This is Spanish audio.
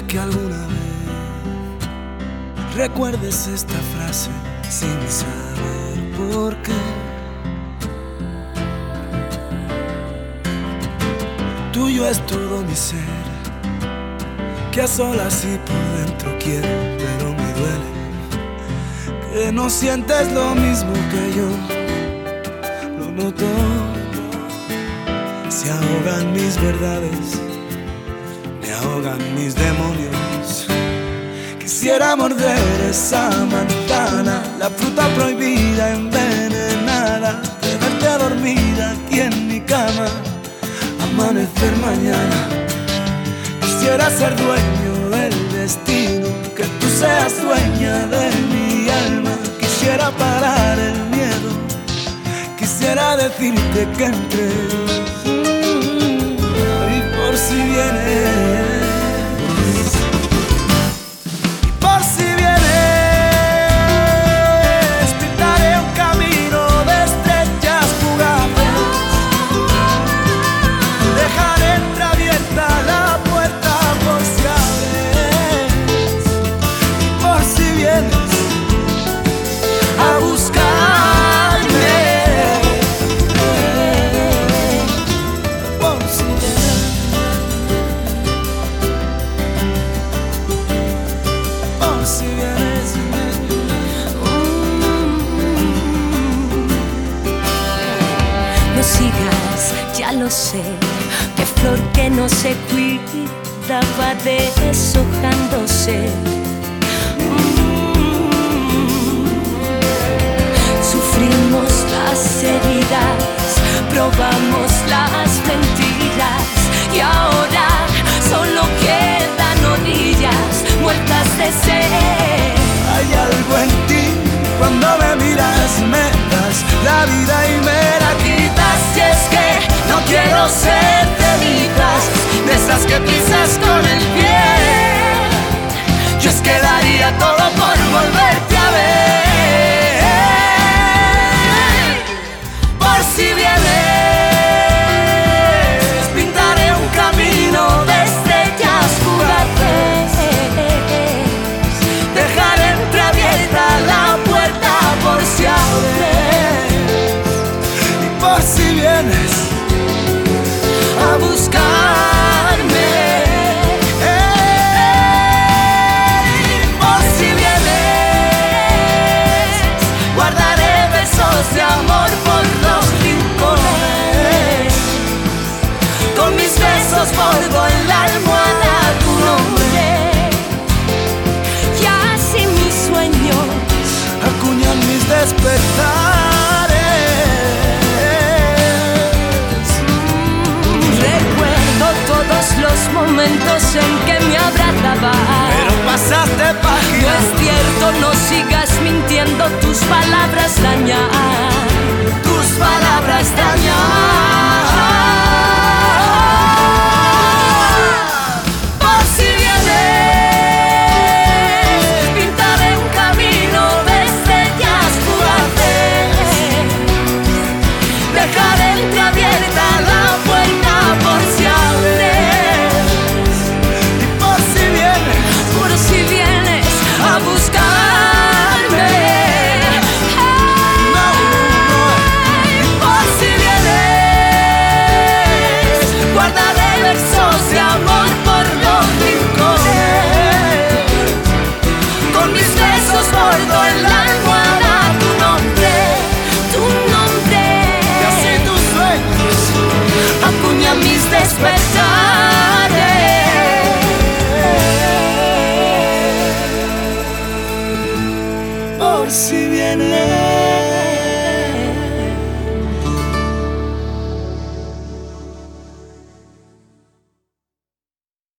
que alguna vez recuerdes esta frase sin saber por qué. Tuyo es todo mi ser, que a solas y por dentro quiero, pero me duele que no sientes lo mismo que yo. Lo noto, se ahogan mis verdades, me ahogan mis demonios. Quisiera morder esa manzana, la fruta prohibida envenenada, tenerte dormida aquí en mi cama, amanecer mañana. Quisiera ser dueño del destino, que tú seas dueña de mi alma. Quisiera parar el miedo, quisiera decirte que entres, y por si vienes, y por si vienes, pintaré un camino de estrellas fugaces, dejaré entreabierta la puerta por si abres, y por si vienes a buscarme, por si vienes, por si vienes. No sigas, ya lo sé, que flor que no se cuida va deshojándose. Sufrimos las heridas, probamos las mentiras, y ahora solo quedan orillas muertas de sed. Hay algo en ti, cuando me miras me das la vida y me la quitas. Y es que no quiero ser de migas, de esas que pisas con el pie. Yo es que daría todo por volverte a ver. Por si vienes, pintaré un camino de estrellas fugaces, dejaré entreabierta la puerta por si abres, y por si vienes a buscarme, por si vienes, guardaré besos de amor por los rincones, con mis besos bordo en la almohada tu nombre, Y así mis sueños acuñan mis despertares. recuerdo todos los momentos en que me abrazabas. Pero pasaste No página, es cierto, no sigas mintiendo, tus palabras dañan. tus palabras dañan. Por si vienes, Pintaré un camino de estrellas fugaces, dejaré entreabierta la puerta por si abres, y por si vienes por si vienes a buscarme. No, no. Y por si vienes, guardaré versos de amor por los rincones, con mis besos bordo en la almohada tu nombre, y así tus sueños acuñan mis despertares. Por si vienes.